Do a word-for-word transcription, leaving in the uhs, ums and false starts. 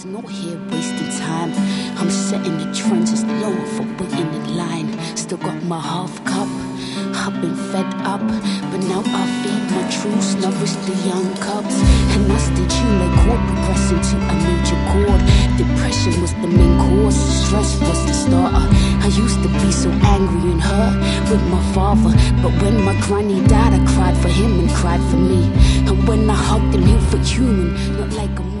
just not here wasting time. I'm setting the trends, just long for waiting in line. Still got my half cup, I've been fed up, but now I feed my truths, nourish the young cubs. And that's the tune they chord progressing to a major chord. Depression was the main cause, stress was the starter. I used to be so angry and hurt with my father, but when my granny died I cried for him and cried for me. And when I hugged him he felt human, not like a